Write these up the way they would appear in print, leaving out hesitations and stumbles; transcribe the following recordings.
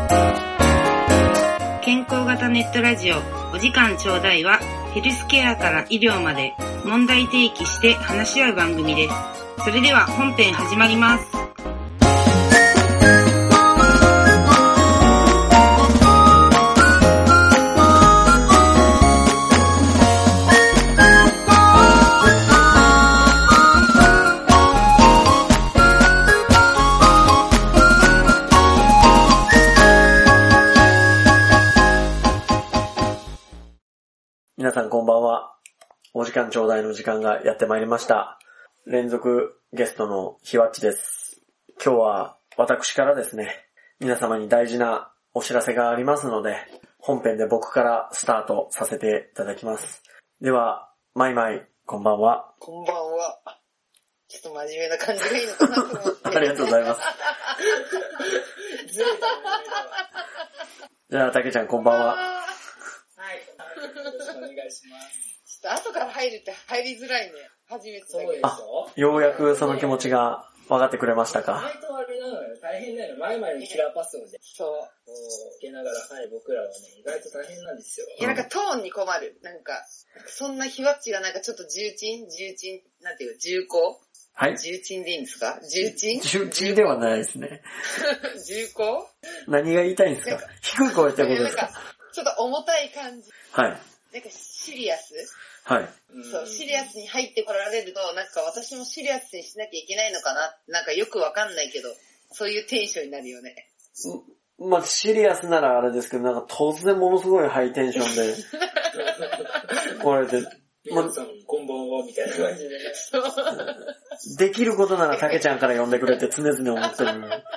健康型ネットラジオお時間ちょうだいは、ヘルスケアから医療まで問題提起して話し合う番組です。それでは本編始まります。 皆さんこんばんは。お時間ちょうだいの時間がやってまいりました。連続ゲストのひわっちです。今日は私からですね、皆様に大事なお知らせがありますので、本編で僕からスタートさせていただきます。では、まいまい、こんばんは。 こんばんは。ちょっと真面目な感じがいいのかなと思って。 ありがとうございます。 ずれた。 じゃあ、たけちゃんこんばんは。 はい。よろしくお願いします。ちょっと後から入るって入りづらいね。初めてだけど。 あ、ようやくその気持ちが分かってくれましたか。 意外とあれなのよ、大変なのよ。前々にキラーパスをね、 そう。 受けながら、はい、僕らはね、意外と大変なんですよ。 いや、なんかトーンに困る。なんか、そんなひわっちがなんかちょっと重鎮、なんていうか、重厚はい。 重鎮でいいんですか？重鎮ではないですね。 重厚何が言いたいんですか？低い声ってことですか？ なんか、ちょっと重たい感じ。 はい。 なんかシリアスはい。 そう、シリアスに入ってこられると、なんか私もシリアスにしなきゃいけないのかな、なんかよくわかんないけど、そういうテンションになるよね。 まあ、シリアスならあれですけど、なんか突然ものすごいハイテンションで、これで、 皆さん、こんばんは、みたいな感じでね。 できることならたけちゃんから呼んでくれって常々思ってる。 なんか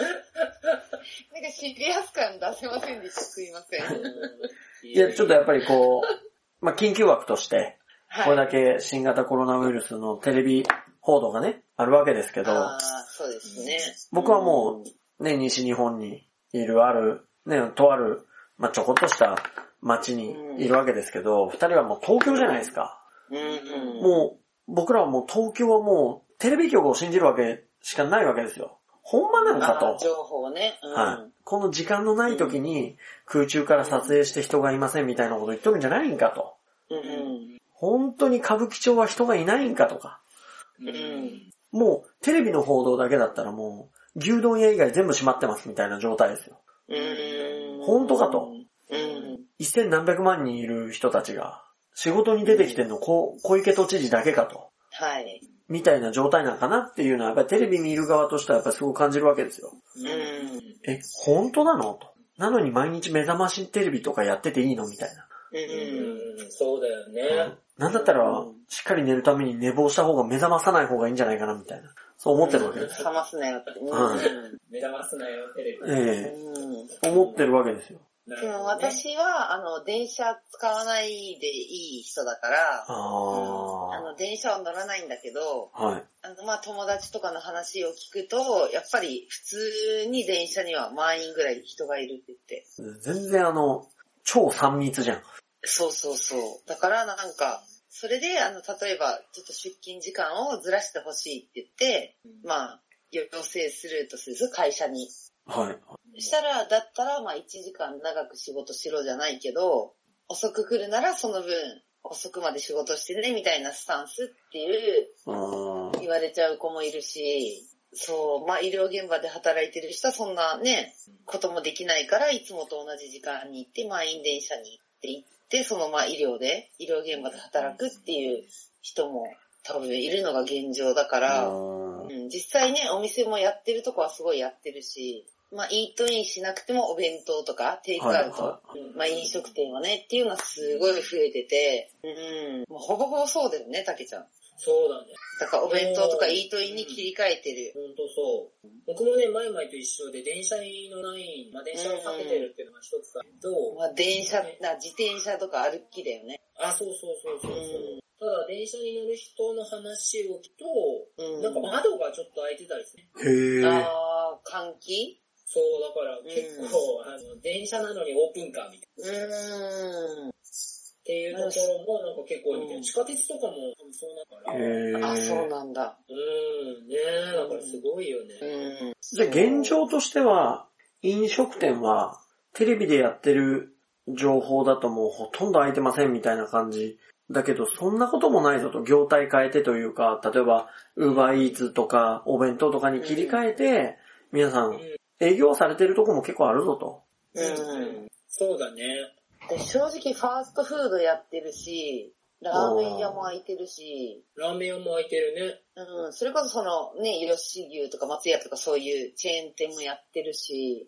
シリアス感出せませんでした。すいません。 いや、ちょっとやっぱりこう、まあ、緊急枠として、これだけ新型コロナウイルスのテレビ報道がね、あるわけですけど、 そうですね。 僕はもう、ね、西日本にいるとある、まあ、ちょこっとした町にいるわけですけど、二人はもう東京じゃないですか。もう、僕らはもう東京はもう、テレビ局を信じるわけしかないわけですよ。ほんまなんかと。 情報ね。 はい。この時間のない時に空中から撮影して人がいませんみたいなこと言っとるんじゃないんかと。本当に歌舞伎町は人がいないんかとか。もうテレビの報道だけだったらもう牛丼屋以外全部閉まってますみたいな状態ですよ。本当かと。1000何百万人いる人たちが仕事に出てきてんの小池都知事だけかと。 はい。 みたいな状態なんかなっていうのはやっぱりテレビ見る側としてはやっぱりすごく感じるわけですよ。本当なのと。なのに毎日目覚ましテレビとかやってていいのみたいな。 そうだよね。 なんだったら、しっかり寝るために寝坊した方が目覚まさない方がいいんじゃないかなみたいな。そう思ってるわけです。 覚ますなよって。 目覚ますなよテレビ。思ってるわけですよ。 でも私は、電車使わないでいい人だから、電車は乗らないんだけど、 はい。 まあ友達とかの話を聞くと、やっぱり普通に電車には満員ぐらい人がいるって言って。 全然超3密じゃん。 そうそうそう。だからなんか、それで例えばちょっと出勤時間をずらしてほしいって言って、まあ、要請するとする会社に。 はい。 したら、だったら、まあ1時間長く仕事しろじゃないけど、遅く来るならその分、遅くまで仕事してね、みたいなスタンスっていう、言われちゃう子もいるし、そう、まあ医療現場で働いてる人はそんなね、こともできないから、いつもと同じ時間に行って、満員電車に行って、そのまあ医療現場で働くっていう人も多分いるのが現状だから、実際ね、お店もやってるとこはすごいやってるし、まあ、イートインしなくてもお弁当とか、テイクアウト、まあ、飲食店はね、っていうのはすごい増えてて、もうほぼほぼそうだよね、たけちゃん。 そうだね。 だからお弁当とかイートインに切り替えてる。 ほんとそう。僕もね、前々と一緒で電車に乗らない、まあ電車を避けてるっていうのが一つだけど、 まあ自転車とか歩きだよね。 そう。ただ電車に乗る人の話を聞くと、なんか窓がちょっと開いてたりする。換気？ そう、 だから結構、電車なのにオープンカーみたいな。っていうところもなんか結構見て、地下鉄とかもそうだから。 そうなんだ。 ねえ、だからすごいよね。 じゃあ現状としては、 飲食店はテレビでやってる情報だともうほとんど空いてませんみたいな感じ。だけどそんなこともないぞと、業態変えてというか、例えばUber Eatsとかお弁当とかに切り替えて、皆さん営業されてるとこも結構あるぞと。 そうだね。 で正直ファーストフードやってるし、ラーメン屋も開いてるし。 ラーメン屋も開いてるね。 それこそそのね、吉牛とか松屋とかそういうチェーン店もやってるし。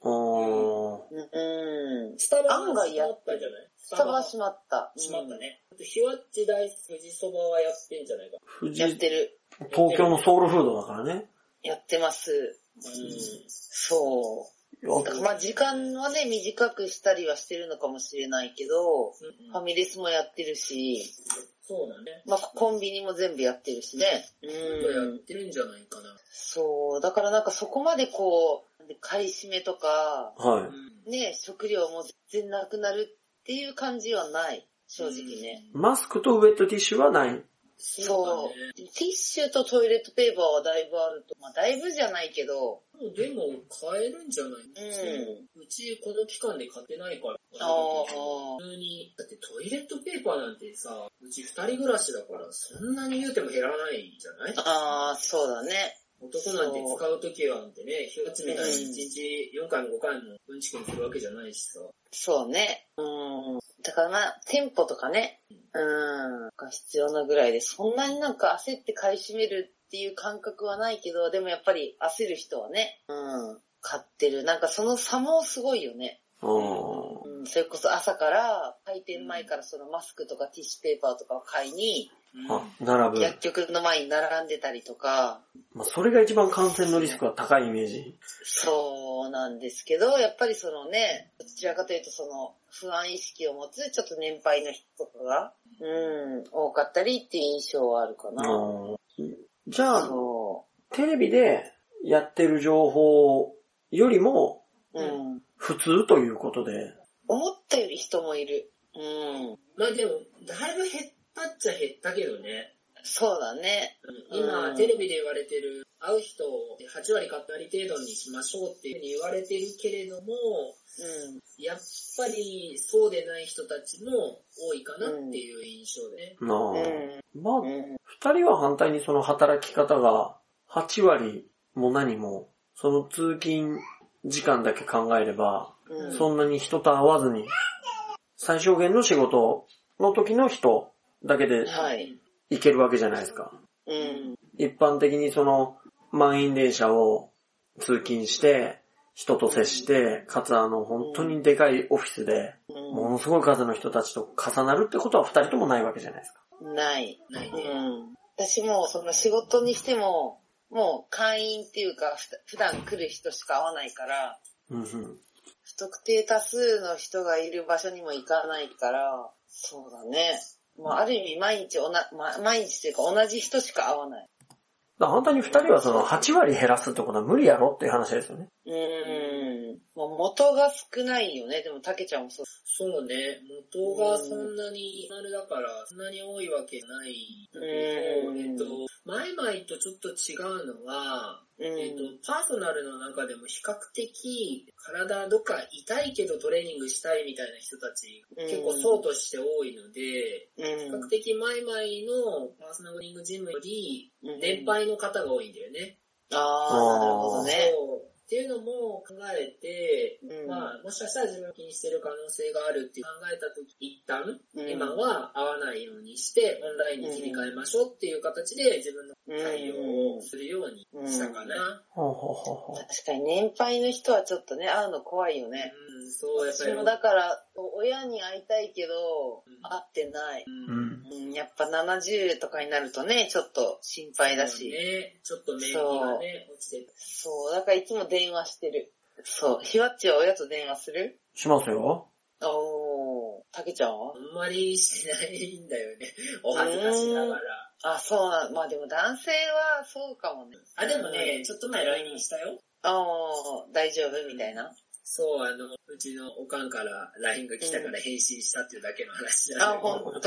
スタバは閉まったじゃない？ スタバは閉まった。 閉まったね。ひわっち大富士そばはやってんじゃないか。 やってる。 東京のソウルフードだからね。 やってます。そう。まあ時間はね、短くしたりはしてるのかもしれないけど、ファミレスもやってるし、 そうだね。 まあコンビニも全部やってるしね。 やってるんじゃないかな。 そう、だからなんかそこまでこう、買い占めとか、ね、食料も全然なくなるっていう感じはない、正直ね。 マスクとウェットティッシュはない。 そう。ティッシュとトイレットペーパーはだいぶあると。まあだいぶじゃないけど。 でも買えるんじゃない？うちこの期間で買ってないから。普通に、だってトイレットペーパーなんてさ、うち2人暮らしだからそんなに言うても減らないじゃない？ そうだね。 男なんて使うときはんてね、ひわっちみたいに1日4回も5回もうんちくにするわけじゃないしさ。 そうね。だからまあ、店舗とかね、が必要なぐらいで、そんなになんか焦って買い占めるっていう感覚はないけど、でもやっぱり焦る人はね、買ってる。なんかその差もすごいよね。それこそ朝から開店前からそのマスクとかティッシュペーパーとかを買いに、 並ぶ。 薬局の前に並んでたりとか。 まあ、それが一番感染のリスクが高いイメージ。 そうなんですけど、やっぱりそのね、どちらかというとその不安意識を持つちょっと年配の人とかが、多かったりっていう印象はあるかな。 じゃあ、テレビでやってる情報よりも、普通ということで。 思ったより人もいる。 まあでも、だいぶ減ったっちゃ減ったけどね。 そうだね。 今、テレビで言われてる、会う人を8割割程度にしましょうっていうふうに言われてるけれども、やっぱりそうでない人たちも多いかなっていう印象で。 まあ、二人は反対にその働き方が8割も何も、その通勤時間だけ考えれば、そんなに人と会わずに、最小限の仕事の時の人だけで行けるわけじゃないですか。一般的にその満員電車を通勤して、人と接して、かつ本当にでかいオフィスで、ものすごい数の人たちと重なるってことは二人ともないわけじゃないですか。 ないね。私もその仕事にしても、もう会員っていうか、普段来る人しか会わないから、不特定多数の人がいる場所にも行かないから、そうだね。まあ、ある意味毎日というか同じ人しか会わない。 反対に二人はその8割減らすってことは無理やろっていう話ですよね。 もう元が少ないよね。でも、たけちゃんもそう。 そうね。元がそんなに、あれだから、そんなに多いわけないけど、マイマイとちょっと違うのは、パーソナルの中でも比較的、体どっか痛いけどトレーニングしたいみたいな人たち、結構層として多いので、比較的マイマイのパーソナルトレーニングジムより、年配の方が多いんだよね。 なるほどね。 っていうのも考えて、まあ、もしかしたら自分を気にしてる可能性があるって考えたとき、一旦、今は会わないようにして、オンラインに切り替えましょうっていう形で自分の対応をするようにしたかな。 確かに年配の人はちょっとね、会うの怖いよね。 そうやっぱり。 私もだから、親に会いたいけど、会ってない。やっぱ70とかになるとね、ちょっと心配だし。 ね、ちょっと免疫がね、落ちてる。 そう、だからいつも電話してる。そう、ひわっちは親と電話する？ しますよ。 たけちゃんは？ あんまりしないんだよね。お恥ずかしながら。 そうなん、まあでも男性はそうかもね。 でもね、ちょっと前 LINE したよ。 大丈夫みたいな。 そう、うちのおかんから LINE が来たから返信したっていうだけの話じゃない。 ほんと。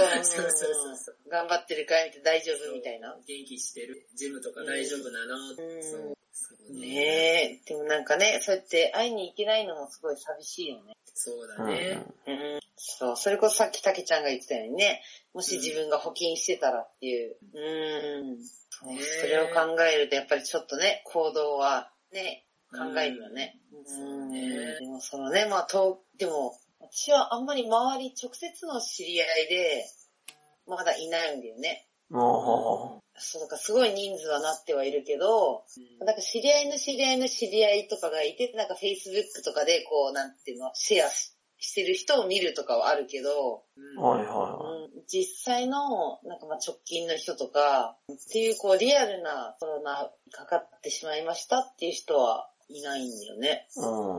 そう頑張ってるかいって大丈夫みたいな。 元気してる。ジムとか大丈夫なの？ ねえ、でもなんかね、そうやって会いに行けないのもすごい寂しいよね。 そうだね。 そう、それこそさっきたけちゃんが言ってたようにね、もし自分が補金してたらっていう。それを考えるとやっぱりちょっとね、行動はね、考えるよね。でもそのね、でも、私はあんまり周り直接の知り合いで、まだいないんだよね。そう、だからすごい人数はなってはいるけど、なんか知り合いの知り合いの知り合いとかがいて、なんか Facebook とかでこう、なんていうの、シェアしてる人を見るとかはあるけど、実際の、なんか直近の人とか、っていうこう、リアルなコロナにかかってしまいましたっていう人はいないんだよね。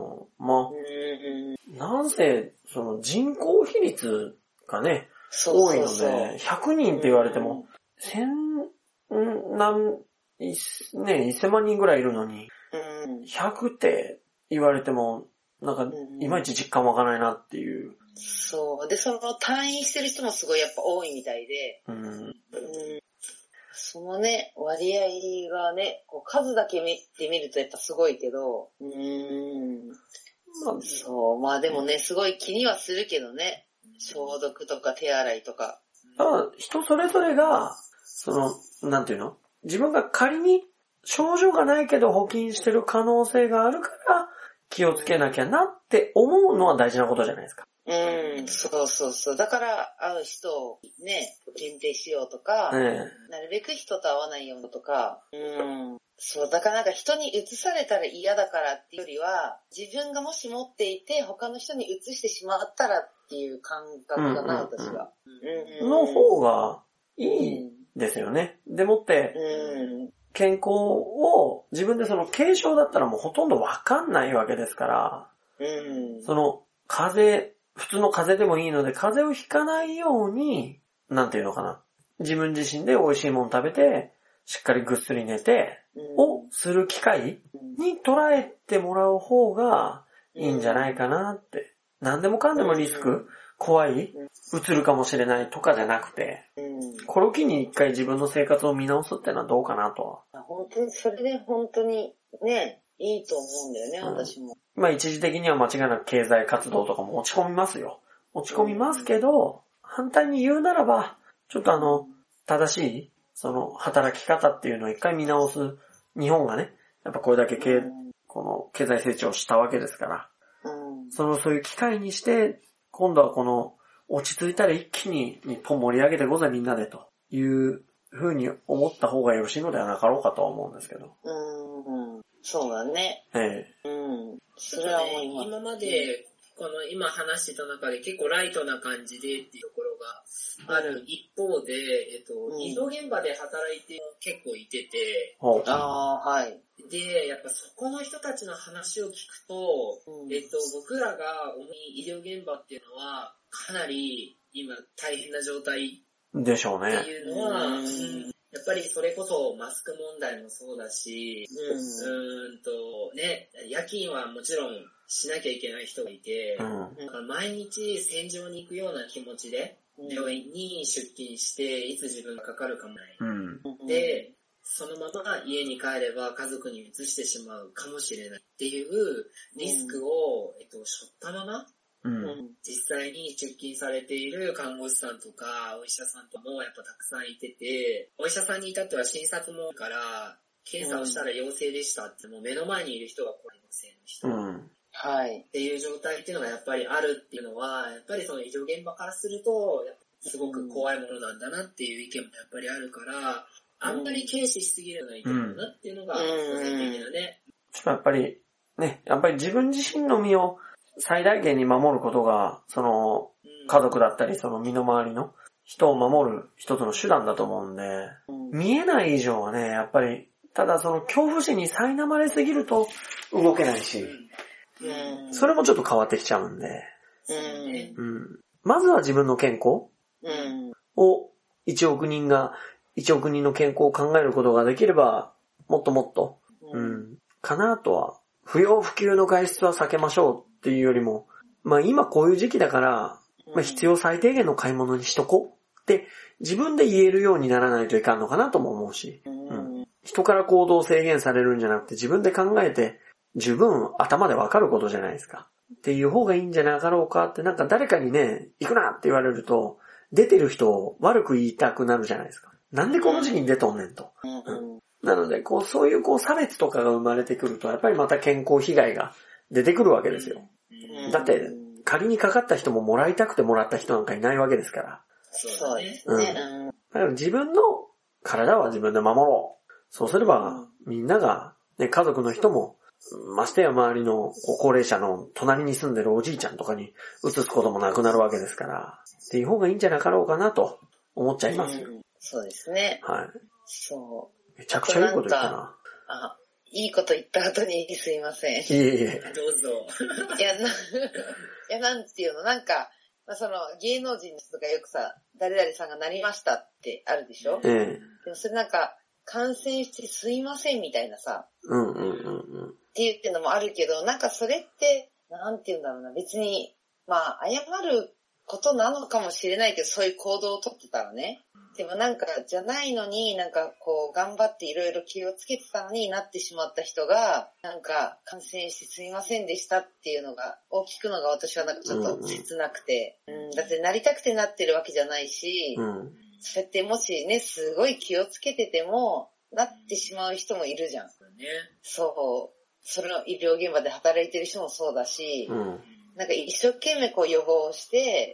なんせ、その人口比率がね、多いので、100人って言われても、1000万人ぐらいいるのに、100って言われても、なんか、いまいち実感湧かないなっていう。 そう。で、その退院してる人もすごいやっぱ多いみたいで、そのね、割合がね、こう数だけ見てみるとやっぱすごいけど、そう。でもね、すごい気にはするけどね。消毒とか手洗いとか。 人それぞれが、なんていうの？自分が仮に症状がないけど補菌してる可能性があるから気をつけなきゃなって思うのは大事なことじゃないですか。 そう。だから会う人をね、限定しようとか、なるべく人と会わないようにとか、そう、だからなんか人に移されたら嫌だからっていうよりは、自分がもし持っていて他の人に移してしまったらっていう感覚かな、私は。 の方がいいですよね。でもって、健康を自分でその軽症だったらもうほとんどわかんないわけですから、その普通の風邪でもいいので風邪をひかないように、なんていうのかな。自分自身で美味しいもの食べて、しっかりぐっすり寝て、をする機会に捉えてもらう方がいいんじゃないかなって。何でもかんでもリスク、怖い、移るかもしれないとかじゃなくて、これを機に一回自分の生活を見直すってのはどうかなとは。 本当に、それで本当にね、いいと思うんだよね、私も。 一時的には間違いなく経済活動とかも落ち込みますよ。落ち込みますけど、反対に言うならば、ちょっと正しい、その働き方っていうのを一回見直す日本がね、やっぱこれだけこの経済成長したわけですから、そういう機会にして、今度はこの落ち着いたら一気に日本盛り上げてごぜみんなでという風に思った方がよろしいのではなかろうかとは思うんですけど。 そうだね。 それは思います。今まで、今話してた中で結構ライトな感じでっていうところがある一方で、医療現場で働いて結構いてて、で、やっぱそこの人たちの話を聞くと、僕らが思う医療現場っていうのは、かなり今大変な状態でしょうね。 っていうのは、やっぱりそれこそマスク問題もそうだし、ね、夜勤はもちろんしなきゃいけない人がいて、毎日戦場に行くような気持ちで病院に出勤していつ自分がかかるかもない。で、そのまま家に帰れば家族に移してしまうかもしれないっていうリスクを、背負ったまま、実際に出勤されている看護師さんとかお医者さんともやっぱたくさんいてて、お医者さんに至っては診察もから検査をしたら陽性でしたってもう目の前にいる人がこれ陽性の人、っていう状態っていうのがやっぱりあるっていうのは、やっぱりその医療現場からするとすごく怖いものなんだなっていう意見もやっぱりあるから、あんまり軽視しすぎるのはいけないなっていうのが個人的なね。 やっぱり自分自身の身を最大限に守ることが、その家族だったりその身の回りの人を守る一つの手段だと思うんで、見えない以上はね、やっぱり、ただその恐怖心に苛まれすぎると動けないし、それもちょっと変わってきちゃうんで、まずは自分の健康を1億人の健康を考えることができれば、もっともっと、かなとは、不要不急の外出は避けましょうっていうよりも、今こういう時期だから、必要最低限の買い物にしとこうって自分で言えるようにならないといかんのかなとも思うし、 人から行動を制限されるんじゃなくて自分で考えて十分頭でわかることじゃないですか。っていう方がいいんじゃなかろうかって、なんか誰かにね、行くなって言われると、出てる人を悪く言いたくなるじゃないですか。なんでこの時期に出とんねんと。なので、そういう差別とかが生まれてくると、やっぱりまた健康被害が出てくるわけですよ。だって、仮にかかった人ももらいたくてもらった人なんかいないわけですから。 そうですね。 だから自分の体は自分で守ろう。そうすれば、みんなが、ね、家族の人も、ましてや周りの高齢者の隣に住んでるおじいちゃんとかに移すこともなくなるわけですから、っていう方がいいんじゃなかろうかなと思っちゃいますよ。 そうですね。 はい。 そう。 めちゃくちゃいいこと言ったな。 いいこと言った後にすいません。 いえ。 どうぞ。 いや、なんていうの、なんか、その芸能人の人とかよくさ、誰々さんがなりましたってあるでしょ？でもそれなんか、感染してすいませんみたいなさ、って言ってのもあるけど、なんかそれって、なんて言うんだろうな、別に、謝ることなのかもしれないけど、そういう行動をとってたらね。でもなんか、じゃないのに、なんか頑張っていろいろ気をつけてたのになってしまった人が、なんか、感染してすいませんでしたっていうのが、聞くのが私はなんかちょっと切なくて、だってなりたくてなってるわけじゃないし、そうやってもしね、すごい気をつけてても、なってしまう人もいるじゃん。そう。それの医療現場で働いてる人もそうだし、なんか一生懸命予防して、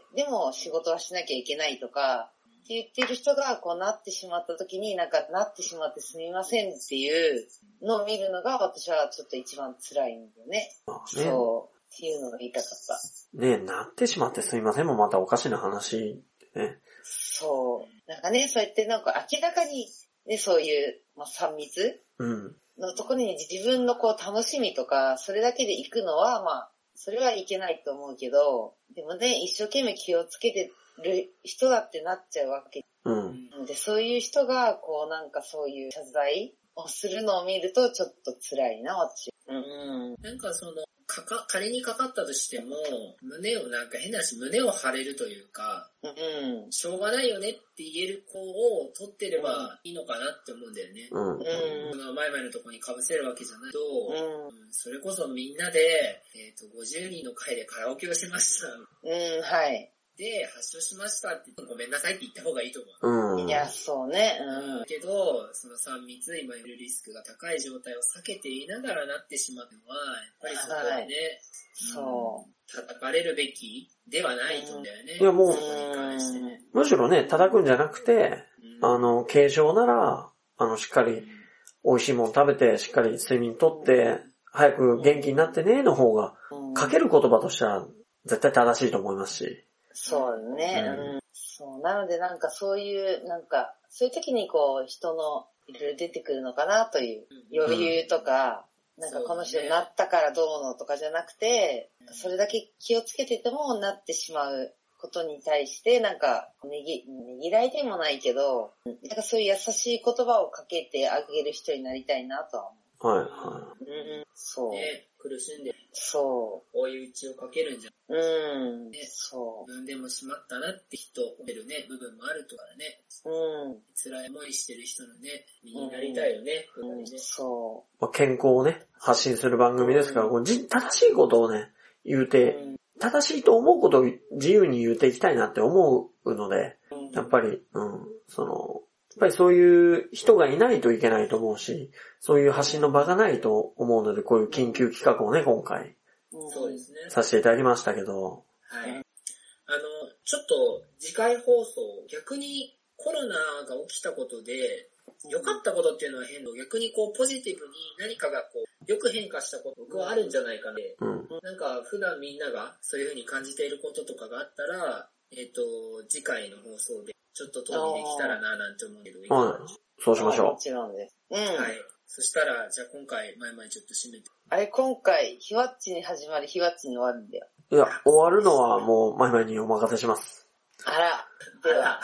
でも仕事はしなきゃいけないとか、って言ってる人がなってしまった時に、なんかなってしまってすみませんっていうのを見るのが私はちょっと一番辛いんだよね。そう。っていうのが言いたかった。 ねえ、なってしまってすみませんもまたおかしな話ね。 そう。なんかね、そうやってなんか明らかに、ね、そういう、3密のところに自分の楽しみとか、それだけで行くのは、それはいけないと思うけど、でもね、一生懸命気をつけてる人だってなっちゃうわけ。で、そういう人が、なんかそういう謝罪をするのを見るとちょっと辛いな、私。 なんか仮にかかったとしても、胸を張れるというか、しょうがないよねって言える子を取ってればいいのかなって思うんだよね。前々のとこに被せるわけじゃないと、それこそみんなで、50人の会でカラオケをしました。 はい。 で、発症しましたってごめんなさいって言った方がいいと思う。いや、そうね。 けど、その3密、今いるリスクが高い状態を避けていながらなってしまうのは、やっぱりそこはね、そう。叩かれるべきではないと思うんだよね。 いや、もう、むしろね、叩くんじゃなくて、軽症なら、しっかり美味しいもの食べて、しっかり睡眠とって、早く元気になってね、の方が、かける言葉としては絶対正しいと思いますし。 そうね。そう。なのでなんかそういう時に人のいろいろ出てくるのかなという余裕とか、なんかこの人になったからどうのとかじゃなくて、それだけ気をつけててもなってしまうことに対して、なんかねぎらいでもないけど、なんかそういう優しい言葉をかけてあげる人になりたいなとは思う。そう。 ね、苦しんで。 そう。 追い打ちをかけるんじゃん。 そう。 自分でもしまったなって人を見るね、部分もあるとからね。辛い思いしてる人のね、身になりたいよね。 そう。 健康をね、発信する番組ですから、正しいことをね、言うて、正しいと思うことを自由に言うていきたいなって思うので、やっぱり、やっぱりそういう人がいないといけないと思うし、そういう発信の場がないと思うので、こういう緊急企画をね、今回、 そうですね。 させていただきましたけど。 はい。ちょっと次回放送、逆にコロナが起きたことで、良かったことっていうのは変だ。逆にポジティブに何かがよく変化したこと、僕はあるんじゃないかね。なんか普段みんながそういう風に感じていることとかがあったら、次回の放送でちょっと討議できたらななんて思うけど、 そうしましょう。 もちろんです。 はい。そしたら、じゃあ今回、前々ちょっと締めて。 あれ、今回、ひわっちに始まり、ひわっちに終わるんだよ。 いや、終わるのはもう前々にお任せします。 あら、では、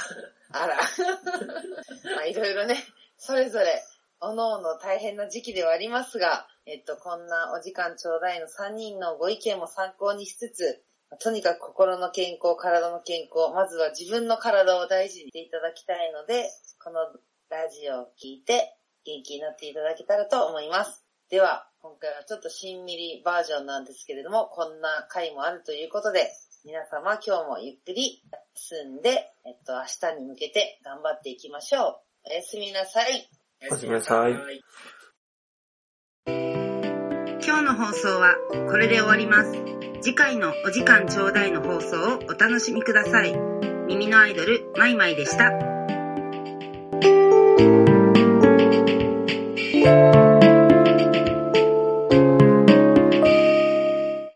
いろいろね、それぞれ、おのおの大変な時期ではありますが、こんなお時間ちょうだいの3人のご意見も参考にしつつ、とにかく心の健康、体の健康、まずは自分の体を大事にしていただきたいので、このラジオを聞いて、 元気になっていただけたらと思います。では、今回はちょっとしんみりバージョンなんですけれども、こんな回もあるということで、皆様今日もゆっくり休んで、明日に向けて頑張っていきましょう。おやすみなさい。 おやすみなさい。 今日の放送はこれで終わります。次回のお時間ちょうだいの放送をお楽しみください。耳のアイドル、マイマイでした。